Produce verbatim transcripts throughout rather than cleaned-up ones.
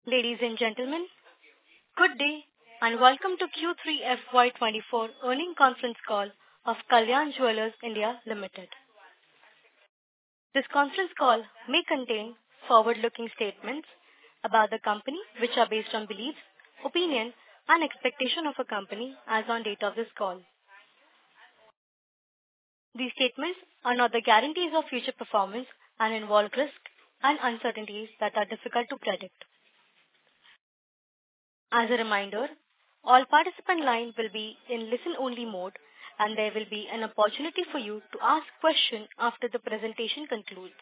Ladies and gentlemen, good day and welcome to Q three F Y twenty-four earnings conference call of Kalyan Jewellers India Limited. This conference call may contain forward-looking statements about the company which are based on beliefs, opinion and expectation of a company as on date of this call. These statements are not the guarantees of future performance and involve risks and uncertainties that are difficult to predict. As a reminder, all participant lines will be in listen-only mode and there will be an opportunity for you to ask questions after the presentation concludes.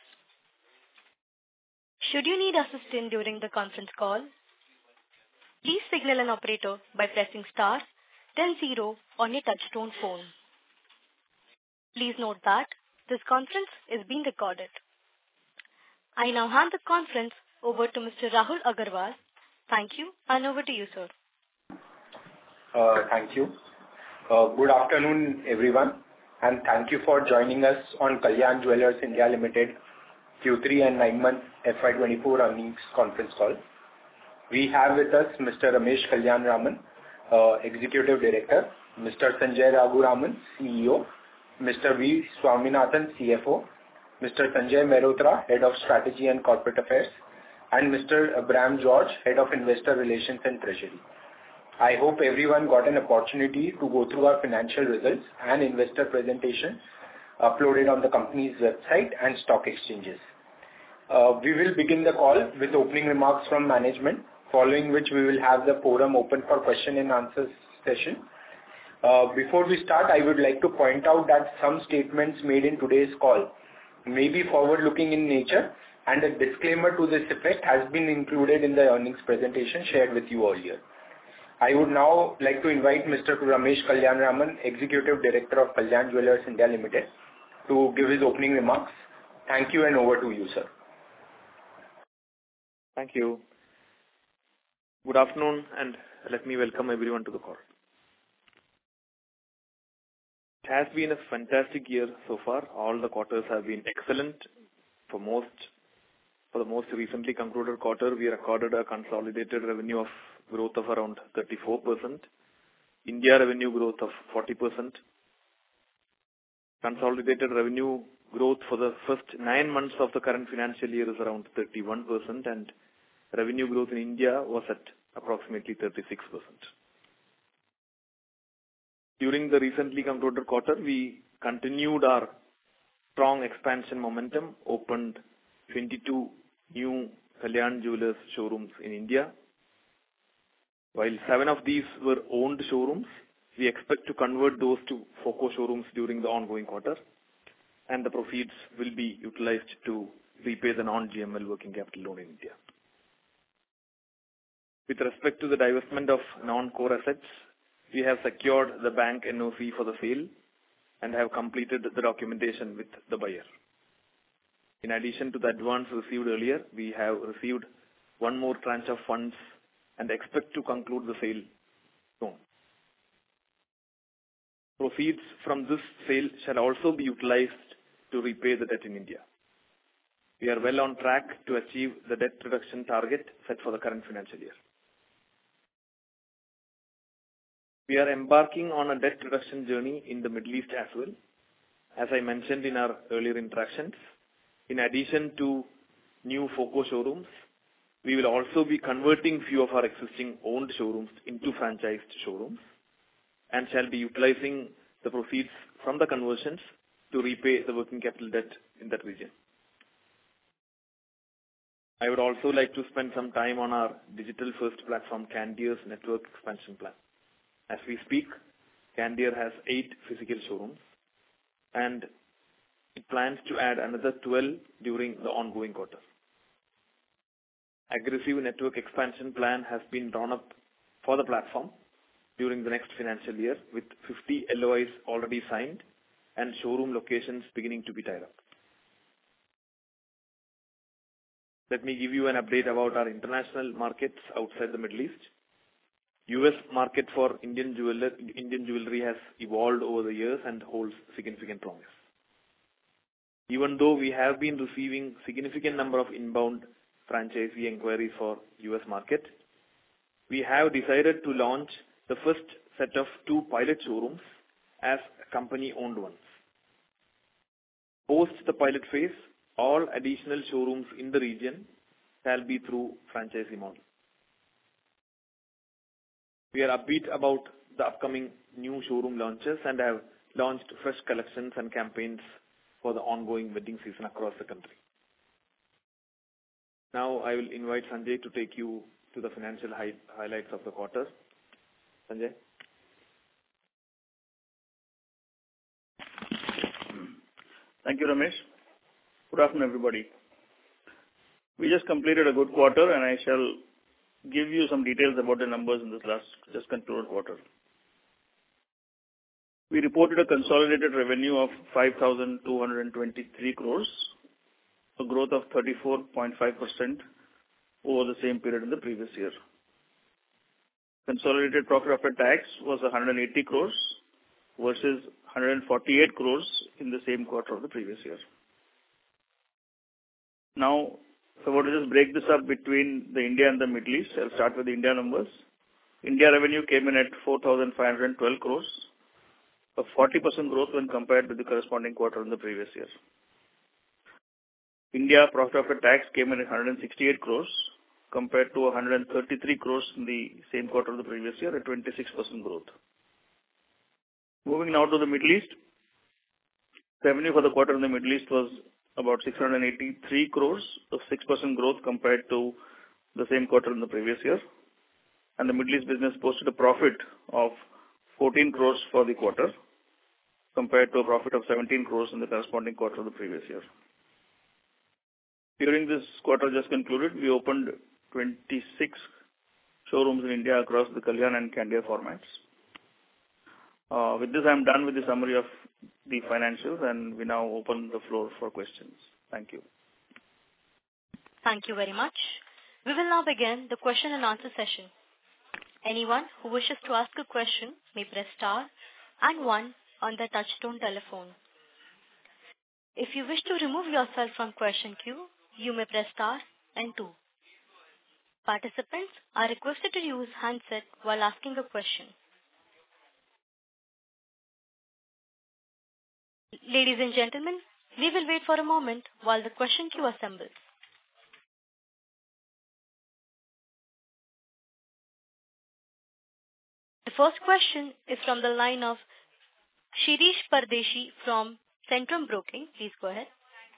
Should you need assistance during the conference call, please signal an operator by pressing star then zero on your touchtone phone. Please note that this conference is being recorded. I now hand the conference over to Mister Rahul Agarwal. Thank you, and over to you, sir. Uh, thank you. Uh, good afternoon, everyone, and thank you for joining us on Kalyan Jewellers India Limited Q three and nine month F Y twenty-four earnings conference call. We have with us Mister Ramesh Kalyanaraman, uh, Executive Director, Mister Sanjay Raghuraman, C E O, Mister V. Swaminathan, C F O, Mister Sanjay Mehrotra, Head of Strategy and Corporate Affairs, and Mister Abraham George, Head of Investor Relations and Treasury. I hope everyone got an opportunity to go through our financial results and investor presentation uploaded on the company's website and stock exchanges. Uh, we will begin the call with opening remarks from management, following which we will have the forum open for question and answer session. Uh, before we start, I would like to point out that some statements made in today's call may be forward-looking in nature, and a disclaimer to this effect has been included in the earnings presentation shared with you earlier. I would now like to invite Mister Ramesh Kalyanaraman, Executive Director of Kalyan Jewellers India Limited, to give his opening remarks. Thank you, and over to you, sir. Thank you. Good afternoon, and let me welcome everyone to the call. It has been a fantastic year so far. All the quarters have been excellent. For most For the most recently concluded quarter, we recorded a consolidated revenue of growth of around thirty-four percent, India revenue growth of forty percent. Consolidated revenue growth for the first nine months of the current financial year is around thirty-one percent, and revenue growth in India was at approximately thirty-six percent. During the recently concluded quarter, we continued our strong expansion momentum, opened twenty-two new Kalyan Jewellers showrooms in India. While seven of these were owned showrooms, we expect to convert those to FOCO showrooms during the ongoing quarter, and the proceeds will be utilized to repay the non-G M L working capital loan in India. With respect to the divestment of non-core assets, we have secured the bank N O C for the sale and have completed the documentation with the buyer. In addition to the advance received earlier, we have received one more tranche of funds and expect to conclude the sale soon. Proceeds from this sale shall also be utilized to repay the debt in India. We are well on track to achieve the debt reduction target set for the current financial year. We are embarking on a debt reduction journey in the Middle East as well. As I mentioned in our earlier interactions, in addition to new FOCO showrooms, we will also be converting few of our existing owned showrooms into franchised showrooms and shall be utilizing the proceeds from the conversions to repay the working capital debt in that region. I would also like to spend some time on our digital first platform Candier's network expansion plan. As we speak, Candier has eight physical showrooms and it plans to add another twelve during the ongoing quarter. Aggressive network expansion plan has been drawn up for the platform during the next financial year with fifty L O Is already signed and showroom locations beginning to be tied up. Let me give you an update about our international markets outside the Middle East. U S market for Indian jewelry, Indian jewelry has evolved over the years and holds significant promise. Even though we have been receiving significant number of inbound franchisee inquiries for U S market, we have decided to launch the first set of two pilot showrooms as company-owned ones. Post the pilot phase, all additional showrooms in the region shall be through franchisee model. We are upbeat about the upcoming new showroom launches and have launched fresh collections and campaigns for the ongoing wedding season across the country. Now I will invite Sanjay to take you to the financial high, highlights of the quarter. Sanjay. Thank you, Ramesh. Good afternoon, everybody. We just completed a good quarter, and I shall give you some details about the numbers in this last just concluded quarter. We reported a consolidated revenue of five thousand two hundred twenty-three crores, a growth of thirty-four point five percent over the same period in the previous year. Consolidated profit after tax was one hundred eighty crores versus one hundred forty-eight crores in the same quarter of the previous year. Now, if I were to just break this up between the India and the Middle East, I'll start with the India numbers. India revenue came in at four thousand five hundred twelve crores, a forty percent growth when compared with the corresponding quarter in the previous year. India profit after tax came in at one hundred sixty-eight crores compared to one hundred thirty-three crores in the same quarter of the previous year, a twenty-six percent growth. Moving now to the Middle East. Revenue for the quarter in the Middle East was about six hundred eighty-three crores, a six percent growth compared to the same quarter in the previous year. And the Middle East business posted a profit of fourteen crores for the quarter compared to a profit of seventeen crores in the corresponding quarter of the previous year. During this quarter just concluded, we opened twenty-six showrooms in India across the Kalyan and Candere formats. Uh, with this, I am done with the summary of the financials, and we now open the floor for questions. Thank you. Thank you very much. We will now begin the question and answer session. Anyone who wishes to ask a question may press star and one on their touchtone telephone. If you wish to remove yourself from question queue, you may press star and two. Participants are requested to use handset while asking a question. Ladies and gentlemen, we will wait for a moment while the question queue assembles. The first question is from the line of Shirish Pardeshi from Centrum Broking. Please go ahead.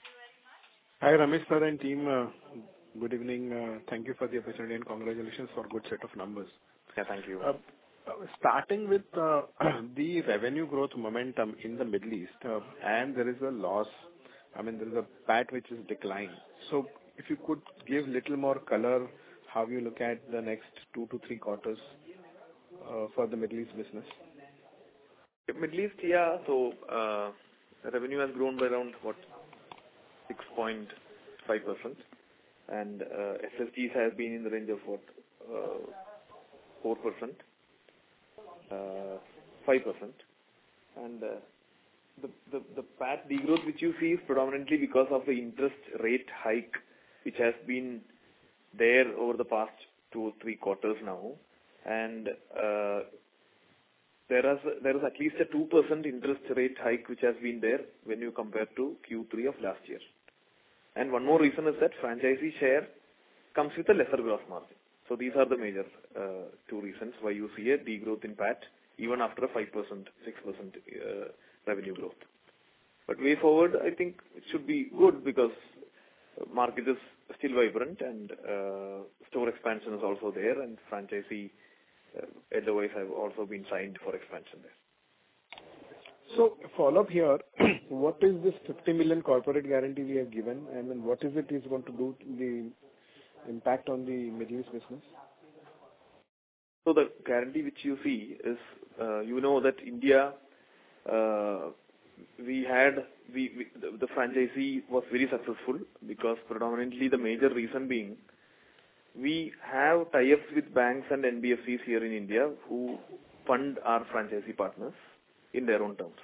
Hi, Ramesh sir and team. Uh, good evening. Uh, thank you for the opportunity and congratulations for good set of numbers. Yeah, thank you. Uh, uh, starting with uh, the revenue growth momentum in the Middle East, uh, and there is a loss. I mean, there is a P A T which is declined. So, if you could give little more color, how you look at the next two to three quarters uh, for the Middle East business. Middle East, yeah. So, uh, revenue has grown by around what six point five percent, and uh, S S Gs has been in the range of what uh, four percent. Uh, five percent, and uh, the, the the P A T degrowth which you see is predominantly because of the interest rate hike which has been there over the past two or three quarters now, and uh, there is there is at least a two percent interest rate hike which has been there when you compare to Q three of last year. And one more reason is that franchisee share comes with a lesser gross margin. So these are the major uh, two reasons why you see a degrowth in P A T even after a five percent, six percent uh, revenue growth. But way forward, I think it should be good because market is still vibrant and uh, store expansion is also there, and franchisee uh, L O Is have also been signed for expansion there. So, follow up here, what is this fifty million corporate guarantee we have given, and then what is it is going to do to the impact on the Middle East business? So the guarantee which you see is, uh, you know that India, uh, we had, we, we the, the franchisee was very successful because predominantly the major reason being, we have tie-ups with banks and N B F Cs here in India who fund our franchisee partners in their own terms.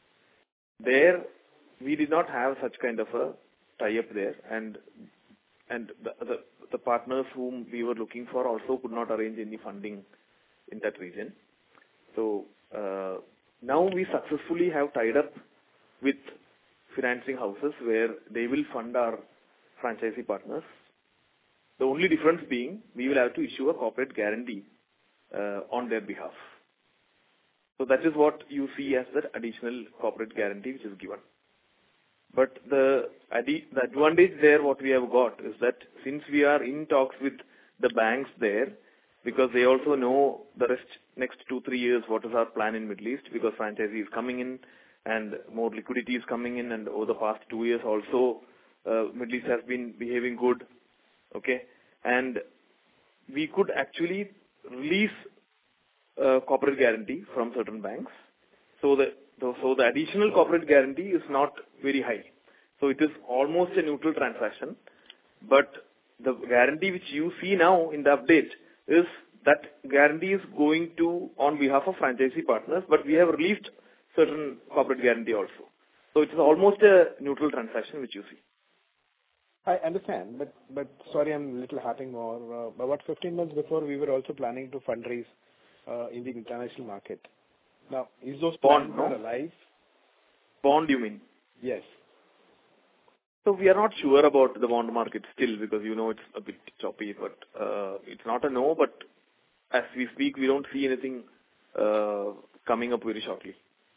There, we did not have such kind of a tie-up there, and and the, the the partners whom we were looking for also could not arrange any funding in that region. So uh, now we successfully have tied up with financing houses where they will fund our franchisee partners. The only difference being we will have to issue a corporate guarantee uh, on their behalf. So that is what you see as the additional corporate guarantee which is given. But the, the advantage there what we have got is that since we are in talks with the banks there, because they also know the rest next two, three years what is our plan in Middle East, because franchisee is coming in and more liquidity is coming in, and over the past two years also uh, Middle East has been behaving good, okay, and we could actually release uh, corporate guarantee from certain banks. So the so the additional corporate guarantee is not very high. So it is almost a neutral transaction, but the guarantee which you see now in the update is that guarantee is going to on behalf of franchisee partners, but we have released certain corporate guarantee also. So it is almost a neutral transaction which you see. I understand, but but sorry, I'm a little harping more. Uh, but what fifteen months before we were also planning to fundraise uh, in the international market. Now, is those plans Bond, no? alive? Bond, you mean? Yes. So we are not sure about the bond market still, because you know it's a bit choppy, but uh, it's not a no, but as we speak, we don't see anything uh, coming up very shortly.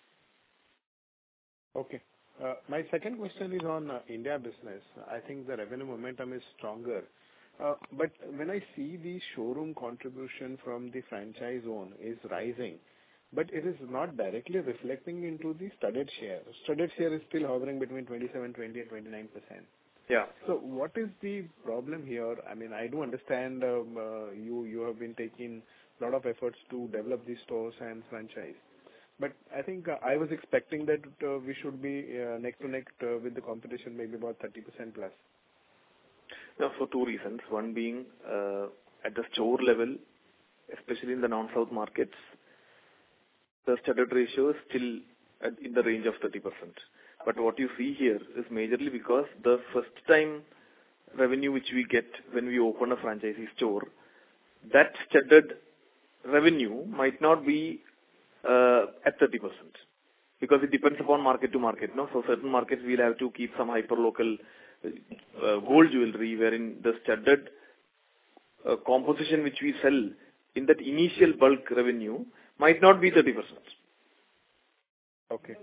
Okay. Uh, my second question is on uh, India business. I think the revenue momentum is stronger. Uh, but when I see the showroom contribution from the franchise zone is rising, but it is not directly reflecting into the studded share. Studded share is still hovering between twenty-seven, twenty and twenty-nine percent. Yeah. So what is the problem here? I mean, I do understand um, uh, you you have been taking a lot of efforts to develop these stores and franchise. But I think uh, I was expecting that uh, we should be uh, neck to neck uh, with the competition, maybe about thirty percent plus. Now, for two reasons. One being uh, at the store level, especially in the non-South markets, the studded ratio is still at, in the range of thirty percent. But what you see here is majorly because the first time revenue which we get when we open a franchisee store, that studded revenue might not be uh, at thirty percent. Because it depends upon market to market. No? So certain markets we'll have to keep some hyper-local uh, gold jewelry, wherein the studded uh, composition which we sell in that initial bulk revenue might not be thirty percent. Okay.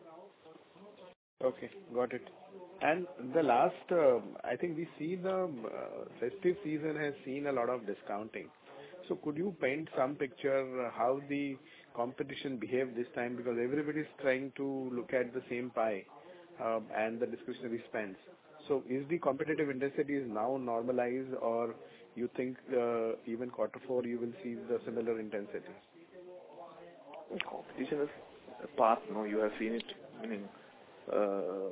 Okay, got it. And the last, uh, I think we see the uh, festive season has seen a lot of discounting. So could you paint some picture how the competition behaved this time? Because everybody is trying to look at the same pie um, and the discretionary spends. So is the competitive intensity is now normalized, or you think uh, even quarter four you will see the similar intensity? Competition is a part, no, you have seen it. Meaning, uh,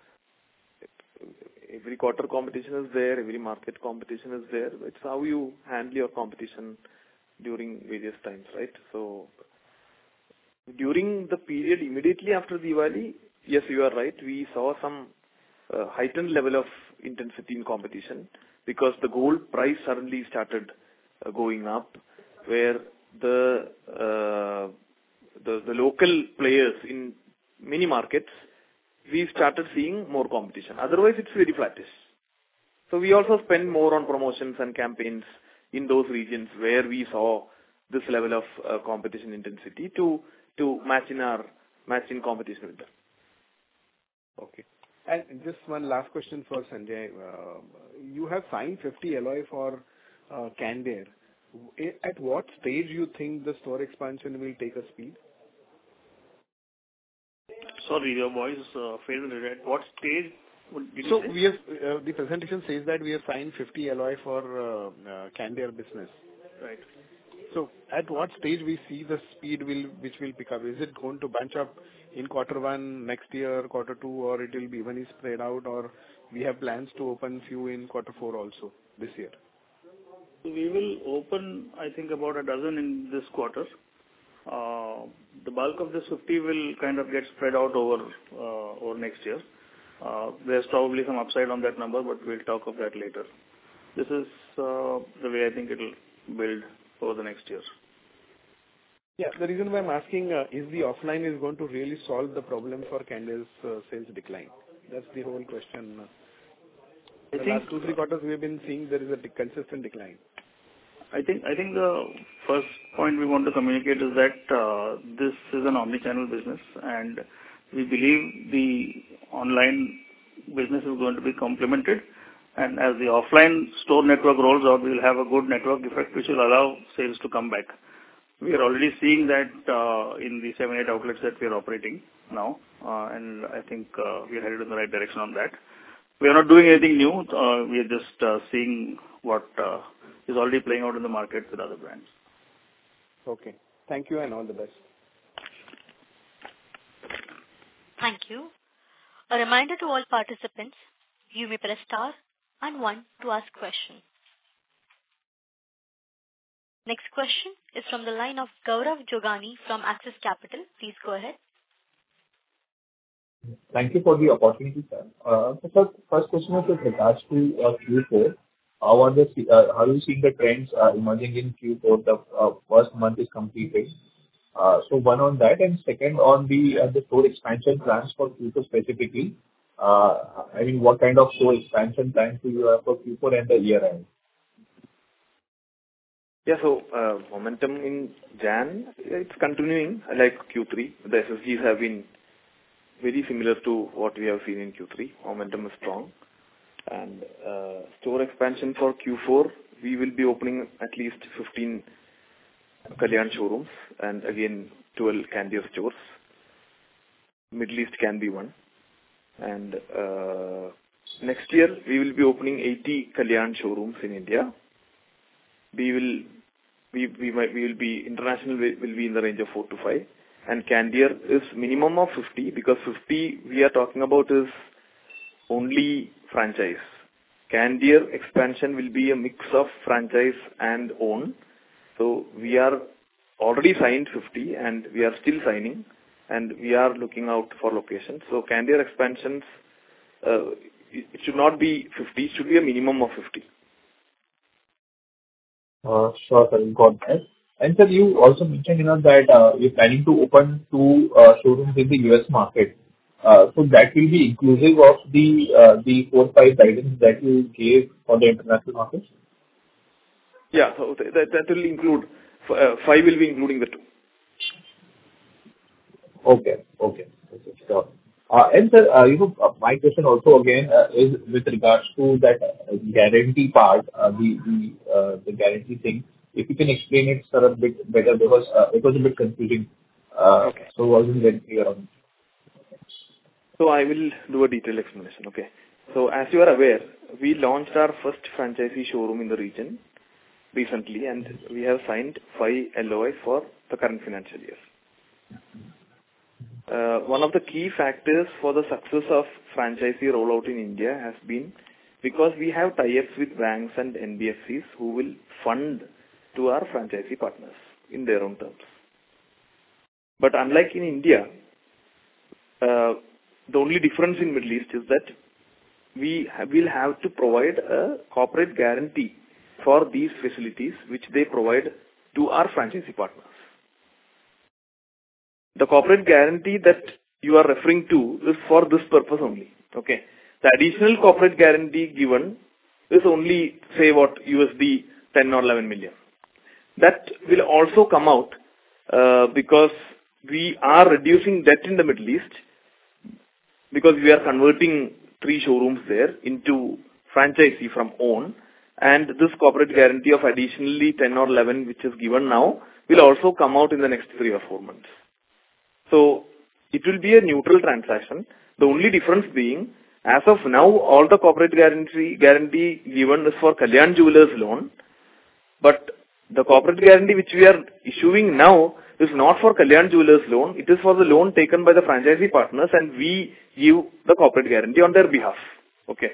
every quarter competition is there, every market competition is there. It's how you handle your competition during various times, right? So, during the period immediately after Diwali, yes, you are right, we saw some uh, heightened level of intensity in competition because the gold price suddenly started uh, going up, where the uh, The, the local players in many markets, we started seeing more competition. Otherwise, it's very flattish. So we also spend more on promotions and campaigns in those regions where we saw this level of uh, competition intensity to to match in our match in competition with them. Okay. And just one last question for Sanjay. Uh, you have signed fifty L O I for uh, Candere. At what stage you think the store expansion will take a speed? Sorry, your voice uh, faded. At what stage would did So you say? we have uh, the presentation says that we have signed fifty L O I for uh, uh, Candere business. Right. So at what stage we see the speed will which will pick up? Is it going to bunch up in quarter one next year, quarter two, or it will be evenly spread out, or we have plans to open few in quarter four also this year? We will open, I think, about a dozen in this quarter. Uh, the bulk of this fifty will kind of get spread out over uh, over next year. Uh, there's probably some upside on that number, but we'll talk of that later. this is uh, the way I think it will build over the next year. Yeah, the reason why I'm asking uh, is the offline is going to really solve the problem for Candia's uh, sales decline. That's the whole question. I The think last two, three quarters we've been seeing there is a de- consistent decline. I think I think the first point we want to communicate is that uh, this is an omni-channel business, and we believe the online business is going to be complemented. And as the offline store network rolls out, we will have a good network effect which will allow sales to come back. We are already seeing that uh, in the seven, eight outlets that we are operating now, uh, and I think uh, we are headed in the right direction on that. We are not doing anything new. Uh, we are just uh, seeing what uh, is already playing out in the market with other brands. Okay. Thank you and all the best. Thank you. A reminder to all participants, you may press star and one to ask question. Next question is from the line of Gaurav Jogani from Axis Capital. Please go ahead. Thank you for the opportunity, sir. Uh, so, sir, first question is with regards to uh, Q four. How are the uh, how are you seeing the trends uh, emerging in Q four? The uh, first month is completed. Uh, so one on that, and second on the uh, the store expansion plans for Q two specifically. Uh, I mean, what kind of store expansion plans do you have for Q four and the year end? Yeah, so uh, momentum in Jan, it's continuing like Q three. The S S Gs have been very similar to what we have seen in Q three. Momentum is strong. And uh, store expansion for Q four, we will be opening at least fifteen Kalyan showrooms and again twelve Candere stores. Middle East can be one. And uh, next year, we will be opening eighty Kalyan showrooms in India. We will we we might we will be international will be in the range of four to five, and Candere is minimum of fifty, because fifty we are talking about is only franchise. Candere expansion will be a mix of franchise and own. So we are already signed fifty, and we are still signing, and we are looking out for locations. So Candere expansions, uh, it should not be fifty; it should be a minimum of fifty. Uh, Sure, sir. Got that. And sir, you also mentioned, you know, that uh, you're planning to open two uh, showrooms in the U S market. Uh, So that will be inclusive of the uh, the four, five guidance that you gave for the international markets? Yeah, so th- that that will include, uh, five will be including the two. Okay. Okay. Okay, sure. Uh, And sir, uh, you know, uh, my question also again uh, is with regards to that uh, guarantee part, uh, the the uh, the guarantee thing. If you can explain it, sir, a bit better, because uh, it was a bit confusing. Uh, Okay. So I wasn't very clear on it. So I will do a detailed explanation. Okay. So as you are aware, we launched our first franchisee showroom in the region recently, and we have signed five L O Is for the current financial year. Uh, one of the key factors for the success of franchisee rollout in India has been because we have tie-ups with banks and N B F Cs who will fund to our franchisee partners in their own terms. But unlike in India, uh, the only difference in Middle East is that we ha- will have to provide a corporate guarantee for these facilities which they provide to our franchisee partners. The corporate guarantee that you are referring to is for this purpose only. Okay. The additional corporate guarantee given is only, say, what, U S D ten or eleven million. That will also come out uh, because we are reducing debt in the Middle East, because we are converting three showrooms there into franchisee from own, and this corporate guarantee of additionally ten or eleven, which is given now, will also come out in the next three or four months. So it will be a neutral transaction. The only difference being, as of now, all the corporate guarantee guarantee given is for Kalyan Jewellers loan, but the corporate guarantee which we are issuing now is not for Kalyan Jewellers loan. It is for the loan taken by the franchisee partners, and we give the corporate guarantee on their behalf. Okay.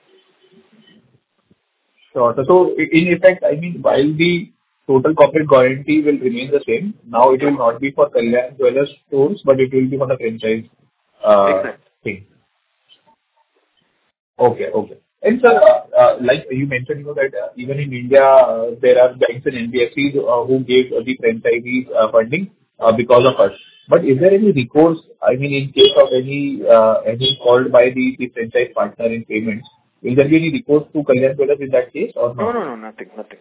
Sure. So i- in effect, I mean, while the total corporate guarantee will remain the same, now it will not be for Kalyan Jewellers stores, but it will be for the franchise uh, Exactly. thing. Okay. Okay. And sir, uh, uh, like you mentioned, you know, that uh, even in India, uh, there are banks and N B F Cs uh, who gave uh, the franchisees uh, funding uh, because of us. But is there any recourse, I mean, in case of any uh, any fault by the the franchise partner in payments, will there be any recourse to Kalyan Jewellers in that case or No, not? no, no, nothing, nothing.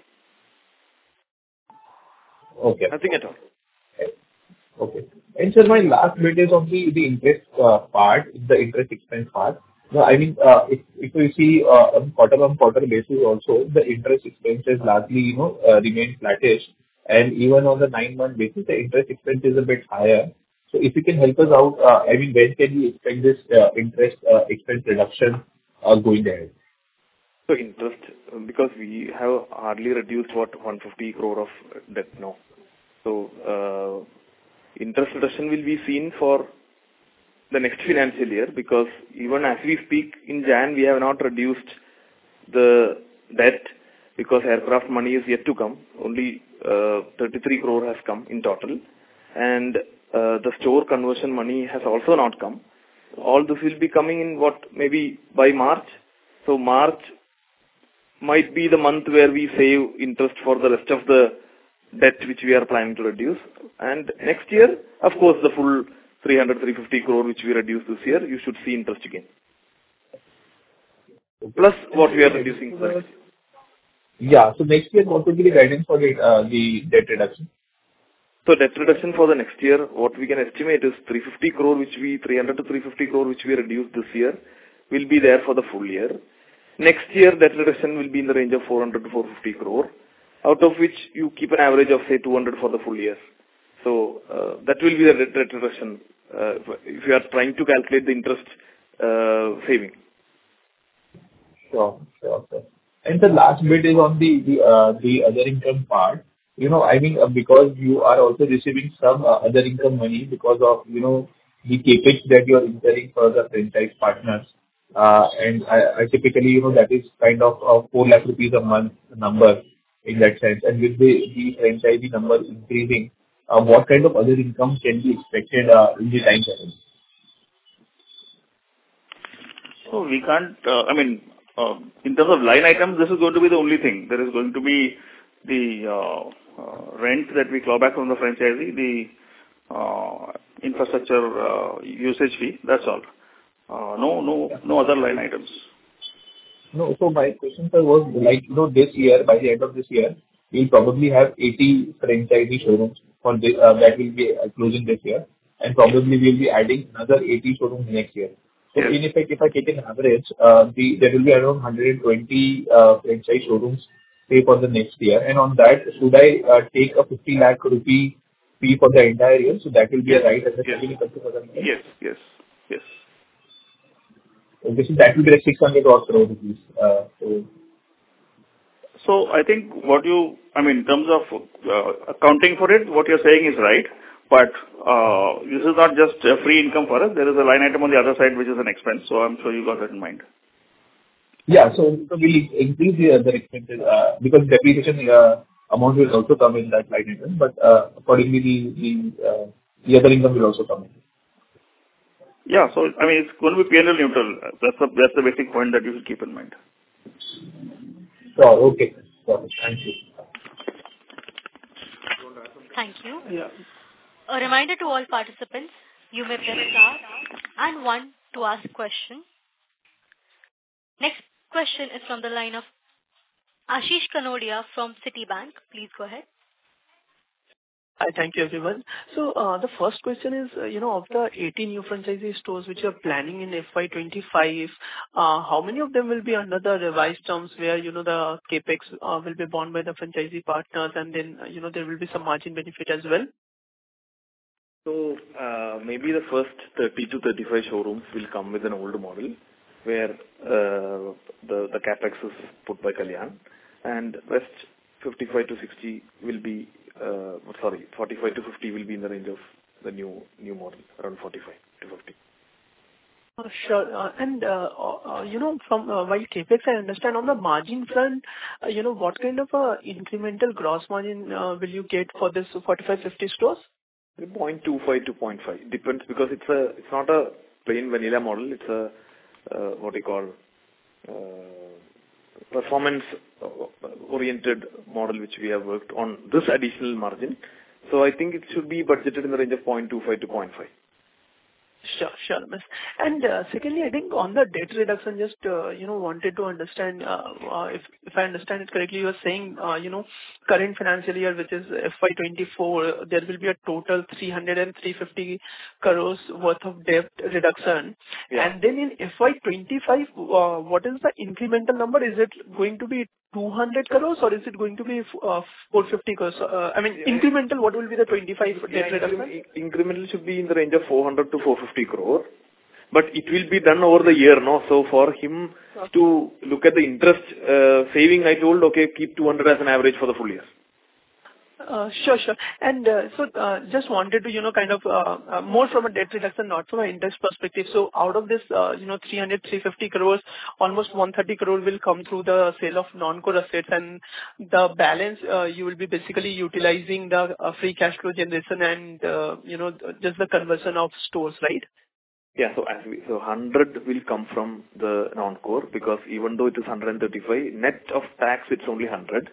Okay. Nothing at all. Okay. And sir, my last bit is on the the interest uh, part, the interest expense part. No, I mean, uh, if if we see uh, on quarter-on-quarter basis also, the interest expenses largely, you know, uh, remain flattish, and even on the nine-month basis, the interest expense is a bit higher. So if you can help us out, uh, I mean, when can we expect this uh, interest uh, expense reduction uh, going ahead? So interest, uh, because we have hardly reduced what one hundred fifty crore of debt now. So uh, interest reduction will be seen for the next financial year, because even as we speak in Jan, we have not reduced the debt because aircraft money is yet to come. Only uh, thirty-three crore has come in total, and uh, the store conversion money has also not come. All this will be coming in what, maybe by March. So March might be the month where we save interest for the rest of the debt which we are planning to reduce. And next year, of course, the full three hundred, three hundred fifty crore which we reduced this year, you should see interest again. Plus what we are reducing for next year. Yeah. So next year, what would be the guidance for the uh, the debt reduction? So debt reduction for the next year, what we can estimate is three hundred fifty crore, which we, three hundred to three hundred fifty crore, which we reduced this year, will be there for the full year. Next year, debt reduction will be in the range of four hundred to four hundred fifty crore, out of which you keep an average of, say, two hundred for the full year. So uh, that will be the debt reduction uh, if you are trying to calculate the interest uh, saving. Sure, sure, sir. And the last bit is on the the uh, the other income part. You know, I mean, uh, because you are also receiving some uh, other income money because of, you know, the CapEx that you are incurring for the franchise partners. Uh, And I I typically, you know, that is kind of uh, four lakh rupees a month number in that sense. And with the the franchisee number increasing, uh, what kind of other income can be expected uh, in the time ahead? So we can't, uh, I mean, uh, in terms of line items, this is going to be the only thing. There is going to be the uh, uh, rent that we claw back from the franchisee, the uh, infrastructure uh, usage fee, that's all. Uh, no, no, no other line items. No. So my question, sir, was like, you know, this year, by the end of this year, we'll probably have eighty franchisee showrooms for this, uh, that will be uh, closing this year, and probably we'll be adding another eighty showrooms next year. So Yes. in effect, if I take an average, uh, the there will be around one hundred twenty uh, franchise showrooms, say, for the next year. And on that, should I uh, take a fifty lakh rupee fee for the entire year? So that will be a right Yes. understanding for the year? Yes, yes, yes. So this is, that will be like six hundred or crore rupees. Uh, So So I think what you, I mean, in terms of uh, accounting for it, what you're saying is right, but uh, this is not just a free income for us. There is a line item on the other side, which is an expense, so I'm sure you got that in mind. yeah, so so we'll increase the other expenses, uh, because depreciation uh, amount will also come in that line item, but uh, accordingly, the the uh, the other income will also come in. Yeah, so I mean, it's going to be P and L neutral. That's the, that's the basic point that you should keep in mind. Sure. Okay. Got it. Thank you. Thank you. Yeah. A reminder to all participants, you may press star and one to ask question. Next question is from the line of Ashish Kanodia from Citibank. Please go ahead. Hi. Thank you, everyone. So, uh the first question is, uh, you know, of the eighty new franchisee stores which you are planning in F Y twenty-five, uh how many of them will be under the revised terms where, you know, the CapEx uh, will be borne by the franchisee partners, and then, uh, you know, there will be some margin benefit as well? So uh, maybe the first thirty to thirty-five showrooms will come with an old model where uh, the, the CapEx is put by Kalyan, and rest fifty-five to sixty will be Uh, sorry, forty-five to fifty will be in the range of the new new model, around forty-five to fifty. Oh, sure. Uh, And, uh, uh, you know, from uh, while CapEx, I understand on the margin front, uh, you know, what kind of uh, incremental gross margin uh, will you get for this forty-five, fifty stores? zero point two five to zero point five depends, because it's a it's not a plain vanilla model. It's a uh, what you call uh, performance-oriented model which we have worked on this additional margin. So I think it should be budgeted in the range of zero point two five to zero point five. Sure, sure, miss. And uh, secondly, I think on the debt reduction, just uh, you know wanted to understand uh, uh, if if I understand it correctly, you are saying uh, you know current financial year, which is F Y twenty-four, there will be a total three hundred and three hundred fifty crores worth of debt reduction, Yeah. and then in F Y twenty-five, uh, what is the incremental number? Is it going to be two hundred crores or is it going to be uh, four hundred fifty crores? Uh, I mean, Yeah. incremental. What will be the twenty-five Yeah, debt reduction? incre- incremental should be in the range of four hundred to four hundred fifty crore, but it will be done over the year, no? So for him to look at the interest uh, saving, I told, okay, keep two hundred as an average for the full year. Uh, Sure, sure. And uh, so uh, just wanted to, you know, kind of uh, uh, more from a debt reduction, not from an interest perspective. So out of this, uh, you know, three hundred, three hundred fifty crores, almost one hundred thirty crore will come through the sale of non-core assets, and the balance, uh, you will be basically utilizing the uh, free cash flow generation and, uh, you know, just the conversion of stores, right? Yeah, so as we, so one hundred will come from the non-core, because even though it is one hundred thirty-five, net of tax, it's only one hundred.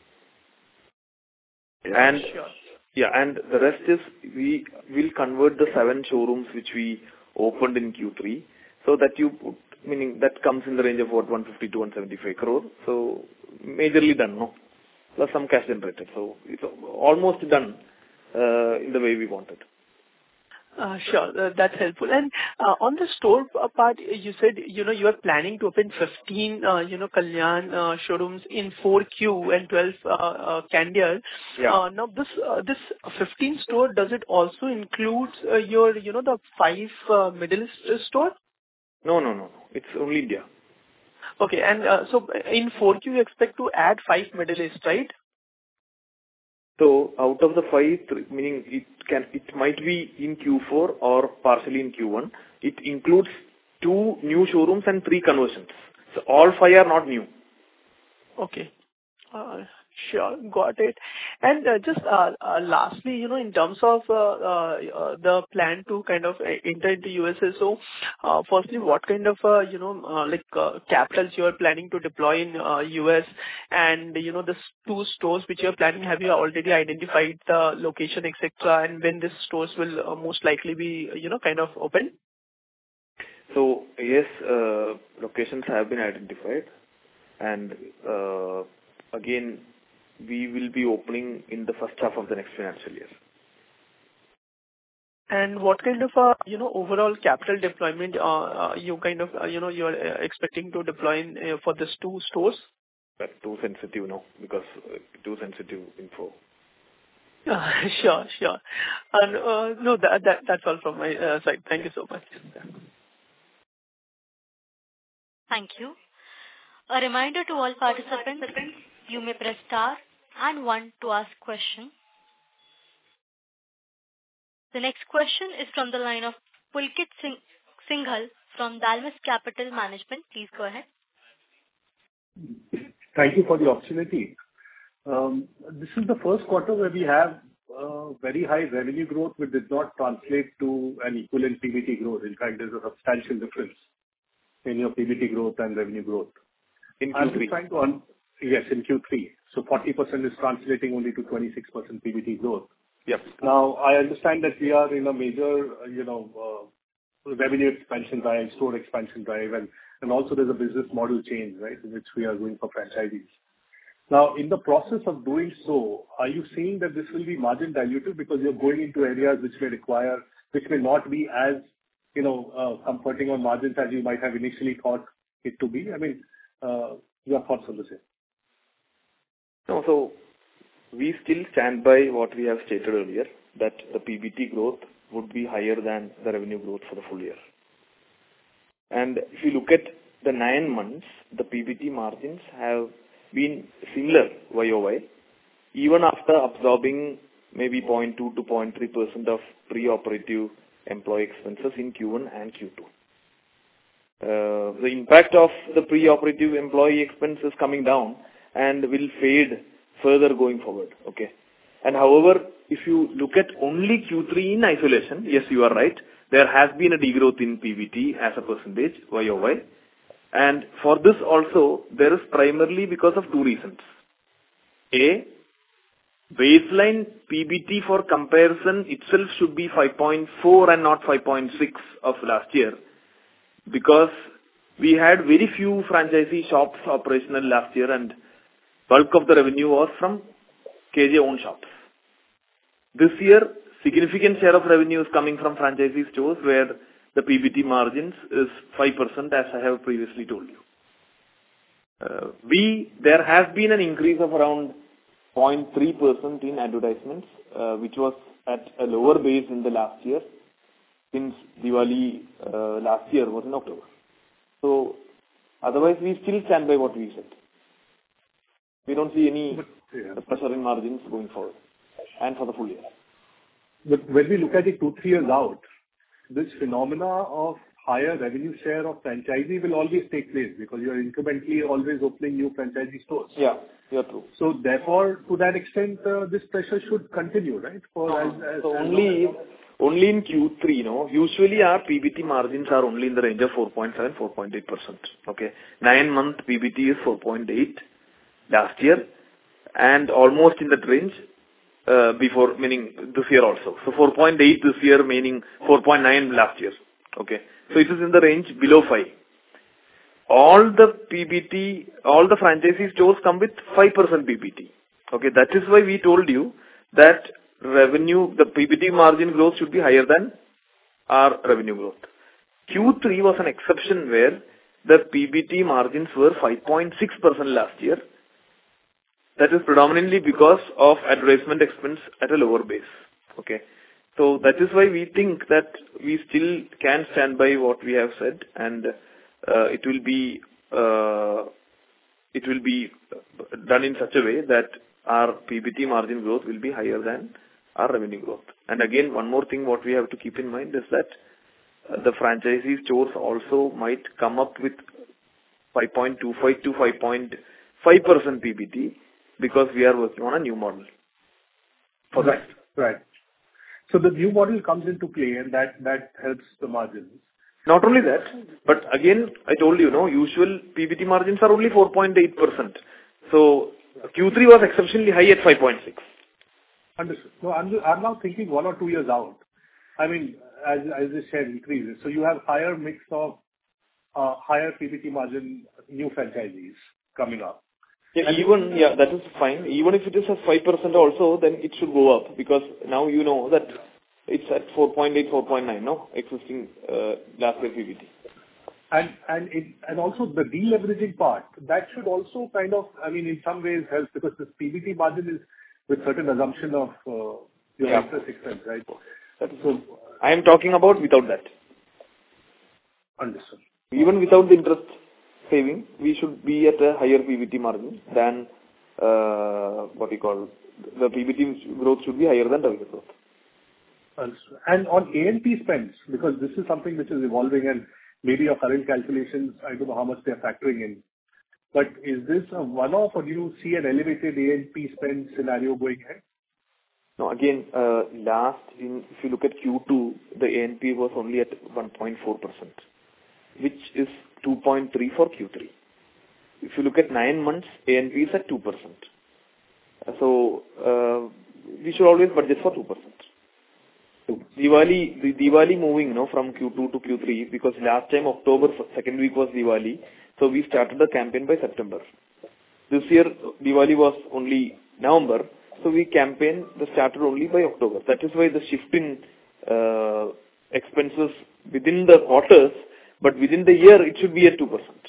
And Sure. yeah, and the rest is we will convert the seven showrooms which we opened in Q three, so that you put, meaning that comes in the range of what, one hundred fifty to one hundred seventy-five crore. So majorly done, no? Plus some cash generated. So it's almost done uh, in the way we wanted. Uh, Sure. uh, That's helpful. And uh, on the store uh, part, you said, you know, you are planning to open fifteen, uh, you know, Kalyan uh, showrooms in four Q and twelve uh, uh, Candere. Yeah. Uh, Now, this uh, this fifteen store, does it also include uh, your, you know, the five uh, Middle East store? No, no, no, no. It's only India. Okay. And uh, so in four Q, you expect to add five Middle East, right? So out of the five, three, meaning it can, it might be in Q four or partially in Q one. It includes two new showrooms and three conversions. So all five are not new. Okay. Uh, Sure. Got it. And uh, just uh, uh, lastly, you know, in terms of uh, uh, uh, the plan to kind of uh, enter into U S A, so uh, firstly, what kind of, uh, you know, uh, like uh, capitals you are planning to deploy in uh, U S? And, you know, the s- two stores which you are planning, have you already identified the location, et cetera, and when these stores will uh, most likely be, you know, kind of open? So yes, uh, locations have been identified, and uh, again, we will be opening in the first half of the next financial year. And what kind of, uh, you know, overall capital deployment, uh, uh, you kind of, uh, you know, you are uh, expecting to deploy in, uh, for these two stores? But too sensitive, no, because uh, too sensitive info. Uh, Sure, sure. And, uh, no, that, that, that's all from my uh, side. Thank you so much. Thank you. A reminder to all participants, you may press star and one to ask question. The next question is from the line of Pulkit Singh Singhal from Dalmus Capital Management. Please go ahead. Thank you for the opportunity. Um, This is the first quarter where we have uh, very high revenue growth, which did not translate to an equivalent P B T growth. In fact, there's a substantial difference in your P B T growth and revenue growth. In I'm Q three. just trying to un- Yes, in Q three. So forty percent is translating only to twenty-six percent P B T growth. Yep. Now, I understand that we are in a major, uh, you know, uh, revenue expansion drive, store expansion drive, and and also there's a business model change, right, which we are doing for franchisees. Now, in the process of doing so, are you seeing that this will be margin dilutive because you're going into areas which may require, which may not be as, you know, uh, comforting on margins as you might have initially thought it to be? I mean, uh, your thoughts on the same. No, so we still stand by what we have stated earlier, that the P B T growth would be higher than the revenue growth for the full year. And if you look at the nine months, the P B T margins have been similar Y O Y, even after absorbing maybe zero point two to zero point three percent of pre-operative employee expenses in Q one and Q two. Uh, the impact of the pre-operative employee expenses coming down and will fade further going forward. Okay. And however, if you look at only Q three in isolation, yes, you are right. There has been a degrowth in P B T as a percentage, Y O Y. And for this also, there is primarily because of two reasons. A, baseline P B T for comparison itself should be five point four and not five point six of last year, because we had very few franchisee shops operational last year and bulk of the revenue was from K J owned shops. This year, significant share of revenue is coming from franchisee stores where the P B T margins is five percent, as I have previously told you. Uh, B, there has been an increase of around zero point three percent in advertisements, uh, which was at a lower base in the last year, since Diwali uh, last year was in October. So, otherwise we still stand by what we said. We don't see any but, yeah. pressure in margins going forward and for the full year. But when we look at it two, three years out, this phenomena of higher revenue share of franchisee will always take place because you are incrementally always opening new franchisee stores. Yeah, you're true. So therefore, to that extent, uh, this pressure should continue, right? For no, as, as, so as only only in Q three, you know, usually our P B T margins are only in the range of four point seven, four point eight percent. Okay, nine month P B T is four point eight last year, and almost in that range. Uh, before, meaning this year also. So four point eight this year, meaning four point nine last year. Okay. So it is in the range below five. All the P B T, all the franchisee stores come with five percent P B T. Okay. That is why we told you that revenue, the P B T margin growth should be higher than our revenue growth. Q three was an exception where the P B T margins were five point six percent last year. That is predominantly because of advertisement expense at a lower base. Okay. So that is why we think that we still can stand by what we have said, and uh, it will be uh, it will be done in such a way that our P B T margin growth will be higher than our revenue growth. And again, one more thing what we have to keep in mind is that uh, the franchisee stores also might come up with five point two five to five point five percent P B T, because we are working on a new model. For right, that. right. So the new model comes into play and that, that helps the margins. Not only that, but again, I told you, no, usual P B T margins are only four point eight percent. So Q three was exceptionally high at five point six. Understood. No, I'm, I'm now thinking one or two years out. I mean, as, as the share increases, so you have higher mix of uh, higher P B T margin new franchisees coming up. Yeah, even, yeah, that is fine. Even if it is at five percent also, then it should go up, because now you know that it's at four point eight, four point nine, no? Existing uh, last year P B T. And and it, and also the deleveraging part, that should also kind of, I mean, in some ways help, because this P B T margin is with certain assumption of uh, your yeah. interest expense, right? That is, so I am talking about without that. Understood. Even without the interest saving, we should be at a higher P B T margin than uh, what we call the P B T growth should be higher than revenue growth. And on A and P spends, because this is something which is evolving and maybe your current calculations, I don't know how much they are factoring in. But is this a one-off, or do you see an elevated A and P spend scenario going ahead? No, again, uh, last in, if you look at Q two, the A and P was only at one point four percent, which is two point three for Q three. If you look at nine months, A and P is at two percent. So, uh, we should always budget for two percent. Diwali, the Diwali moving, you know, from Q two to Q three, because last time October second week was Diwali, so we started the campaign by September. This year Diwali was only November, so we campaign the started only by October. That is why the shift in uh, expenses within the quarters, but within the year it should be at two percent.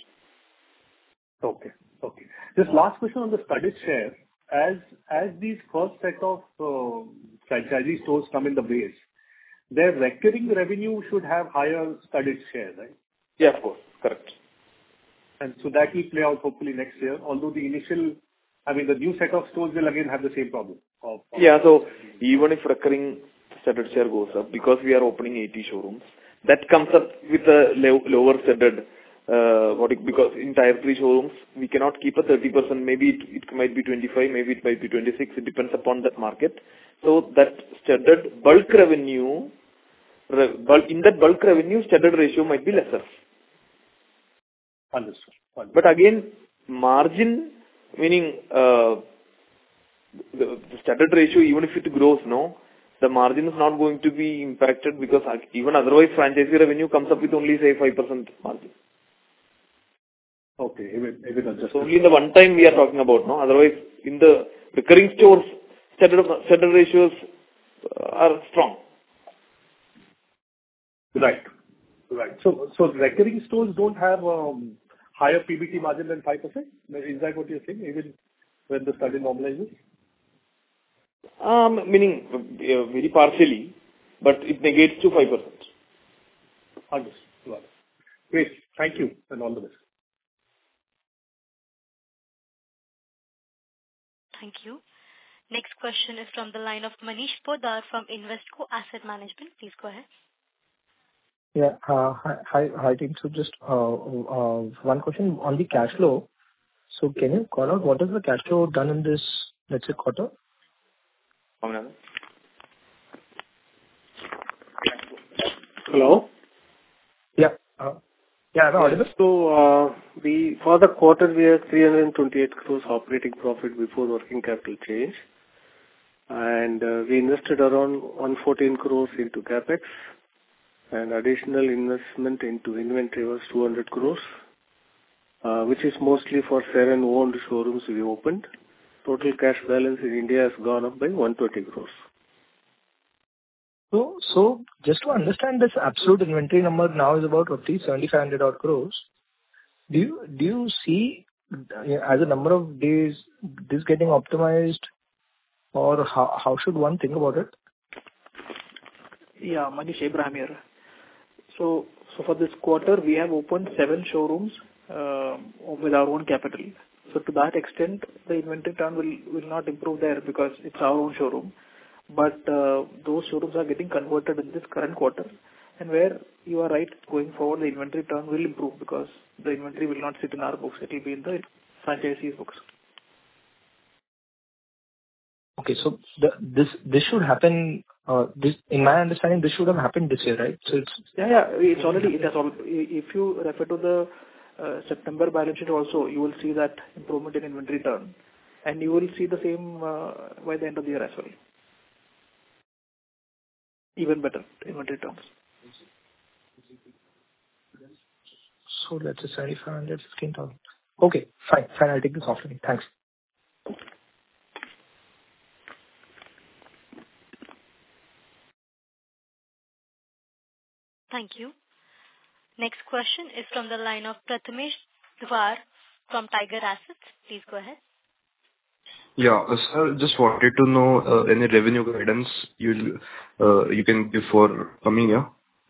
Okay, okay. Just last question on the studded share. As as these first set of uh, franchisee stores come in the base, their recurring revenue should have higher studded share, right? Yeah, of course, correct. And so that will play out hopefully next year, although the initial, I mean, the new set of stores will again have the same problem. Of, of yeah, so even if recurring studded share goes up, because we are opening eighty showrooms, that comes up with a low, lower studded, uh, what it, because in tier three showrooms, we cannot keep a thirty percent, maybe it, it might be twenty-five, maybe it might be twenty-six, it depends upon that market. So that studded bulk revenue, in that bulk revenue, studded ratio might be lesser. Understood. Understood. But again, margin, meaning uh, the, the standard ratio, even if it grows, no, the margin is not going to be impacted because even otherwise franchisee revenue comes up with only say five percent margin. Okay, even, even adjusted. So only in the one time we are talking about, no? Otherwise, in the recurring stores, standard, standard ratios uh, are strong. Right. Right. So, so recurring stores don't have um, higher P B T margin than five percent? Is that what you're saying, even when the study normalizes? Um, meaning uh, very partially, but it negates to five percent. Understood. Got it. Great. Thank you, and all the best. Thank you. Next question is from the line of Manish Poddar from Investco Asset Management. Please go ahead. Yeah. uh, Hi, hi, hi, team. So just uh, uh, one question on the cash flow. So can you call out what is the cash flow done in this, let's say, quarter? Hello? Yeah. uh, Yeah, am I audible? So, uh, we, for the quarter, we had three hundred twenty-eight crores operating profit before working capital change. And uh, we invested around one hundred fourteen crores into capex, and additional investment into inventory was two hundred crores, uh, which is mostly for seven owned showrooms we opened. Total cash balance in India has gone up by one hundred twenty crores. So, so just to understand, this absolute inventory number now is about roughly seventy-five hundred odd crores. Do you, do you see, uh, as a number of days, this getting optimized, or how, how should one think about it? Yeah, Manish, Abraham here. So, so for this quarter, we have opened seven showrooms uh, with our own capital. So to that extent, the inventory turn will, will not improve there because it's our own showroom. But uh, those showrooms are getting converted in this current quarter. And where you are right, going forward, the inventory turn will improve because the inventory will not sit in our books. It will be in the franchisee's books. Okay, so the, this this should happen. Uh, this, in my understanding, this should have happened this year, right? So it's Yeah, yeah, it's already, it has all, if you refer to the uh, September balance sheet also, you will see that improvement in inventory turn. And you will see the same uh, by the end of the year as well. Even better inventory terms. So let's say seventy-five hundred, fifteen thousand. Okay, fine, fine. I'll take this offline. Thanks. Thank you. Next question is from the line of Prathamesh Dwar from Tiger Assets. Please go ahead. Yeah, uh, sir, just wanted to know uh, any revenue guidance you uh, you can give for coming year.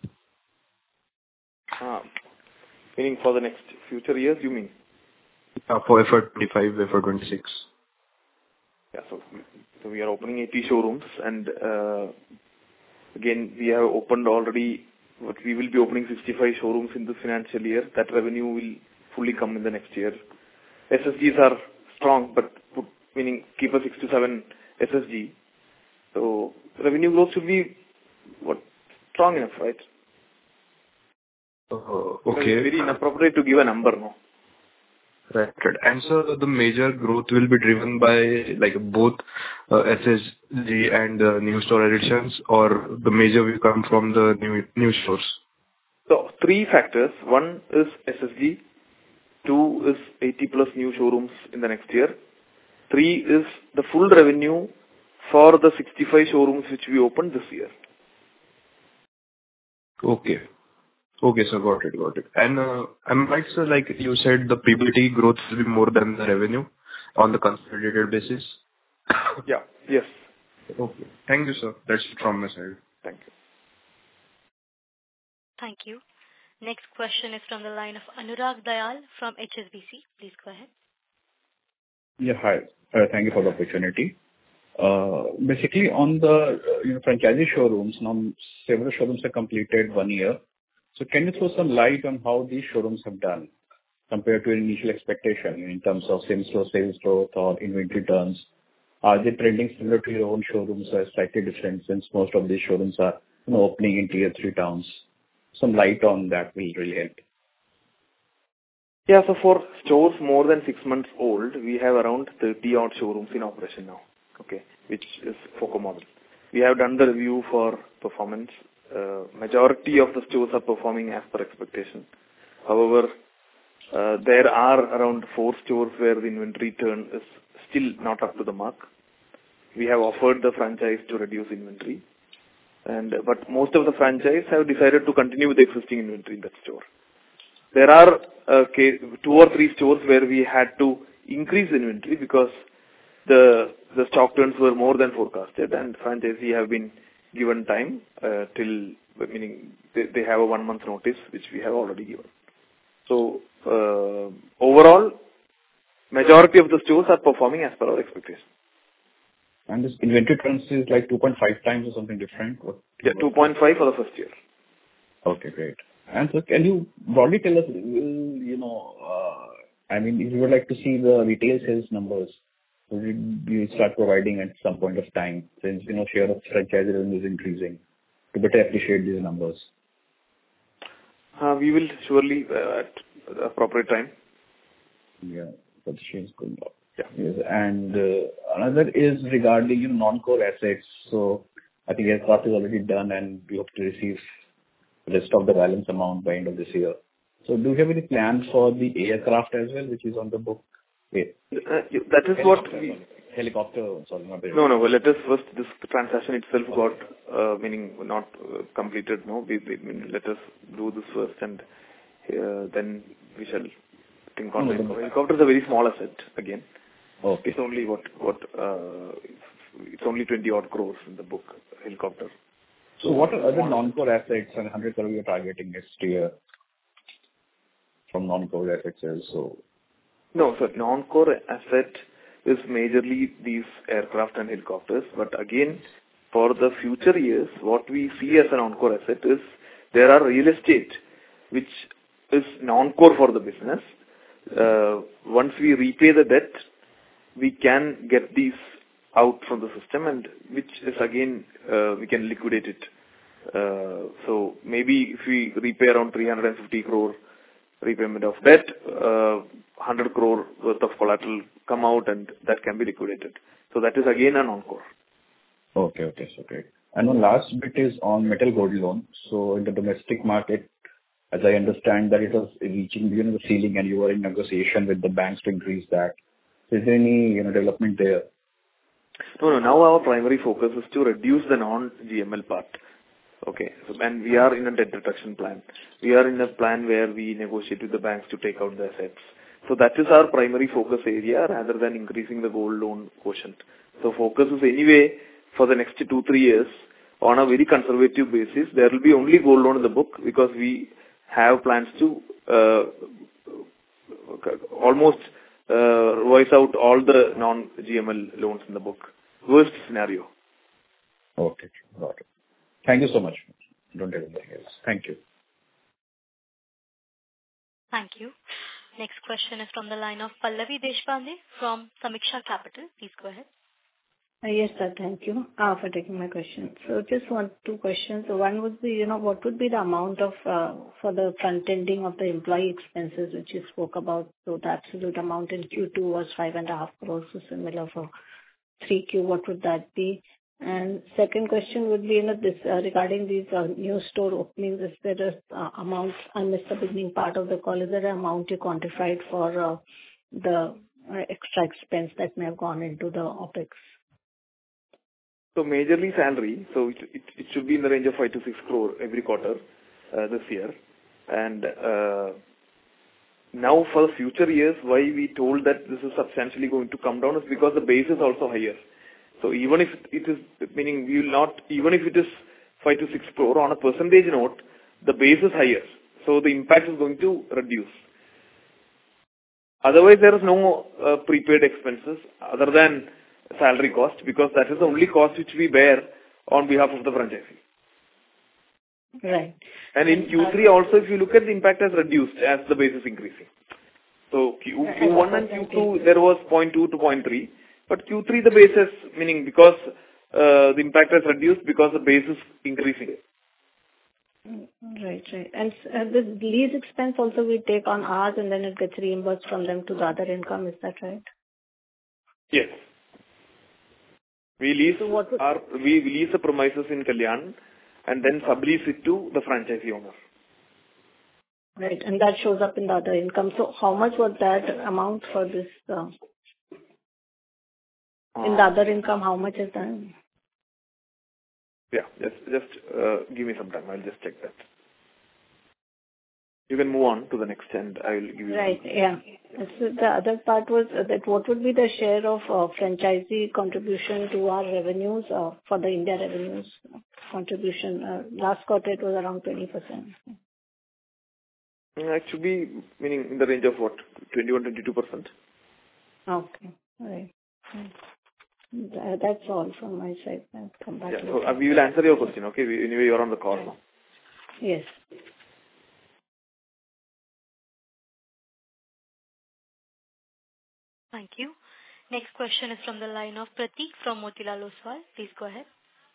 Uh, meaning for the next future years, you mean? Uh, for F Y twenty-five, F Y twenty-six. Yeah, so, so we are opening eighty showrooms, and uh, again, we have opened already, but we will be opening sixty-five showrooms in this financial year. That revenue will fully come in the next year. S S Gs are strong, but put, meaning keep a six to seven S S G. So revenue growth should be what strong enough, right? Uh, So okay. it's very inappropriate to give a number, no? Right, right. And so the major growth will be driven by like both uh, S S G and uh, new store additions, or the major will come from the new new stores. So three factors. One is S S G. Two is eighty plus new showrooms in the next year. Three is the full revenue for the sixty-five showrooms which we opened this year. Okay. Okay, sir. Got it. Got it. And uh, am I right, sir, like you said, the P B T growth will be more than the revenue on the consolidated basis? Yeah. Yes. Okay. Thank you, sir. That's it from my side. Thank you. Thank you. Next question is from the line of Anurag Dayal from H S B C. Please go ahead. Yeah, hi. Uh, Thank you for the opportunity. Uh, Basically, on the uh, you know, franchisee showrooms, now several showrooms are completed one year. So can you throw some light on how these showrooms have done compared to your initial expectation in terms of same-store sales growth or inventory turns? Are they trending similar to your own showrooms or slightly different, since most of these showrooms are, you know, opening in tier three towns? Some light on that will really help. Yeah, so for stores more than six months old, we have around thirty odd showrooms in operation now, okay, which is FOCO model. We have done the review for performance. Uh, majority of the stores are performing as per expectation. However, uh, there are around four stores where the inventory turn is still not up to the mark. We have offered the franchise to reduce inventory, and but most of the franchise have decided to continue with the existing inventory in that store. There are uh, two or three stores where we had to increase inventory because the the stock turns were more than forecasted, and franchisee have been given time uh, till, meaning they, they have a one month notice, which we have already given. So uh, overall, majority of the stores are performing as per our expectations. And this inventory turns is like two point five times or something different? What, yeah, two point five for the first year. Okay, great. And so can you broadly tell us, you know, uh, I mean, if you would like to see the retail sales numbers, will you start providing at some point of time, since, you know, share of franchise revenue is increasing, to better appreciate these numbers? Uh, we will surely uh, at the appropriate time. Yeah, but the share is going up. Yeah. Yes, and uh, another is regarding, you know, non-core assets. So I think aircraft is already done, and we hope to receive the rest of the balance amount by end of this year. So do you have any plans for the aircraft as well, which is on the book? Wait. Uh, that is what we... Helicopter, sorry, not No, no, well, let us first, this transaction itself got, uh, meaning not uh, completed, no, we, we, let us do this first, and uh, then we shall think on no, the no, helicopter. Helicopter is a very small asset, again. Okay. It's only what, what, uh, it's only twenty odd crores in the book, helicopter. So what are other non-core assets and one hundred crore you're targeting next year from non-core assets also? No, so non-core asset is majorly these aircraft and helicopters. But again, for the future years, what we see as a non-core asset is there are real estate, which is non-core for the business. Uh, once we repay the debt, we can get these out from the system, and which is again, uh, we can liquidate it. Uh, so maybe if we repay around three hundred fifty crore repayment of debt, uh, one hundred crore worth of collateral come out, and that can be liquidated. So that is again a non-core. Okay, okay, so great. And one last bit is on metal gold loan. So in the domestic market, as I understand that it was reaching, you know, the ceiling, and you were in negotiation with the banks to increase that. Is there any, you know, development there? No, no. Now our primary focus is to reduce the non-G M L part. Okay. So, and we are in a debt reduction plan. We are in a plan where we negotiate with the banks to take out the assets. So that is our primary focus area rather than increasing the gold loan quotient. So focus is anyway for the next two, three years on a very conservative basis. There will be only gold loan in the book because we have plans to uh, almost uh, revise out all the non-G M L loans in the book. Worst scenario. Okay, got it. Thank you so much. Don't have anything else. Thank you. Thank you. Next question is from the line of Pallavi Deshpande from Samiksha Capital. Please go ahead. Uh, Yes, sir. Thank you uh, for taking my question. So just one, two questions. So one would be, you know, what would be the amount of, uh, for the front-ending of the employee expenses, which you spoke about? So the absolute amount in Q two was five and a half crores, so similar for three Q. What would that be? And second question would be, you know, this, uh, regarding these uh, new store openings, is there a uh, amount, I missed the beginning part of the call, is there an amount you quantified for uh, the uh, extra expense that may have gone into the OpEx? So majorly salary, so it, it, it should be in the range of five to six crore every quarter uh, this year. And uh, now for the future years, why we told that this is substantially going to come down is because the base is also higher. So even if it is, meaning we will not, even if it is five to six crore on a percentage note, the base is higher. So the impact is going to reduce. Otherwise, there is no uh, prepaid expenses other than salary cost, because that is the only cost which we bear on behalf of the franchisee. Right. And in Q three also, if you look at, the impact has reduced as the base is increasing. So Q, Q1 and Q two, there was zero point two to zero point three. But Q three, the base is, meaning because uh, the impact has reduced because the base is increasing. Right, right. And uh, this lease expense also we take on ours and then it gets reimbursed from them to the other income. Is that right? Yes. We lease So what would- our we lease the premises in Kalyan and then sublease it to the franchisee owner. Right, and that shows up in the other income. So how much was that amount for this uh, in the other income? How much is that? Yeah, just just uh, give me some time. I'll just check that. You can move on to the next and I will give you. Right, yeah. So the other part was uh, that what would be the share of uh, franchisee contribution to our revenues uh, for the India revenues contribution? Uh, last quarter it was around twenty percent. It should be meaning in the range of what, twenty-one, twenty-two percent. Okay, right. That, that's all from my side. I'll come back. Yeah, to so uh, we will answer your question. Okay, we, anyway you're on the call now. Yes. Thank you. Next question is from the line of Prateek from Motilal Oswal. Please go ahead.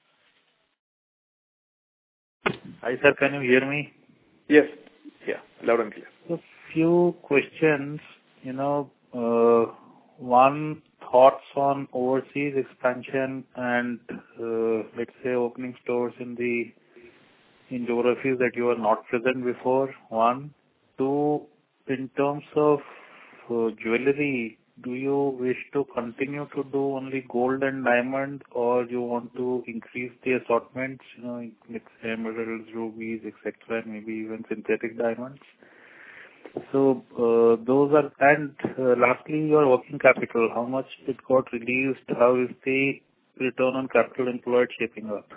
Hi, sir. Can you hear me? Yes. Yeah. Loud and clear. A few questions. You know, uh, one, thoughts on overseas expansion and, uh, let's say, opening stores in the in geographies that you are not present before. One. Two, in terms of uh, jewelry, do you wish to continue to do only gold and diamond, or you want to increase the assortments, you know, like emeralds, rubies, et cetera, maybe even synthetic diamonds? So uh, those are, and uh, lastly, your working capital, how much it got released, how is the return on capital employed shaping up?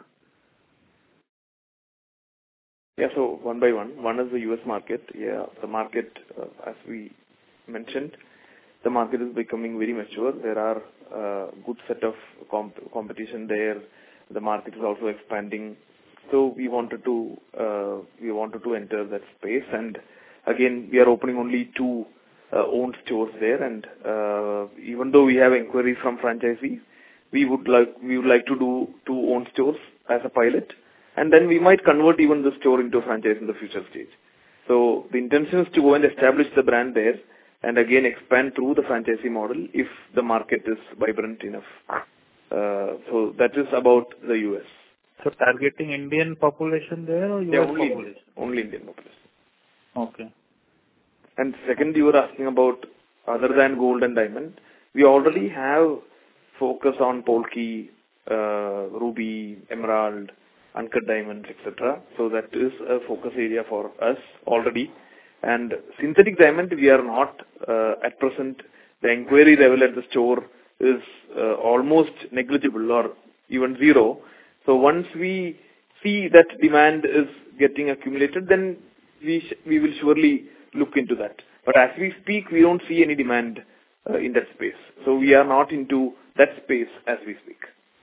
Yeah, so one by one. One is the U S market. Yeah, the market, uh, as we mentioned, the market is becoming very mature. There are a uh, good set of comp- competition there. The market is also expanding. So we wanted to uh, we wanted to enter that space. And again, we are opening only two uh, owned stores there. And uh, even though we have inquiries from franchisees, we would like we would like to do two owned stores as a pilot. And then we might convert even the store into a franchise in the future stage. So the intention is to go and establish the brand there and again expand through the franchisee model if the market is vibrant enough. Uh, so that is about the U S. So targeting Indian population there or U S yeah, only population? Indian, only Indian population. Okay. And second, you were asking about other than gold and diamond. We already have focus on Polki, uh, ruby, emerald, uncut diamonds, et cetera. So that is a focus area for us already. And synthetic diamond, we are not uh, at present. The inquiry level at the store is uh, almost negligible or even zero. So once we see that demand is getting accumulated, then we sh- we will surely look into that. But as we speak, we don't see any demand uh, in that space. So we are not into that space as we speak.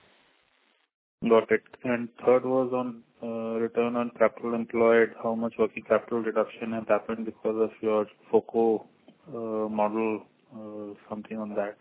Got it. And third was on uh, return on capital employed. How much working capital reduction has happened because of your FOCO uh, model, uh, something on that?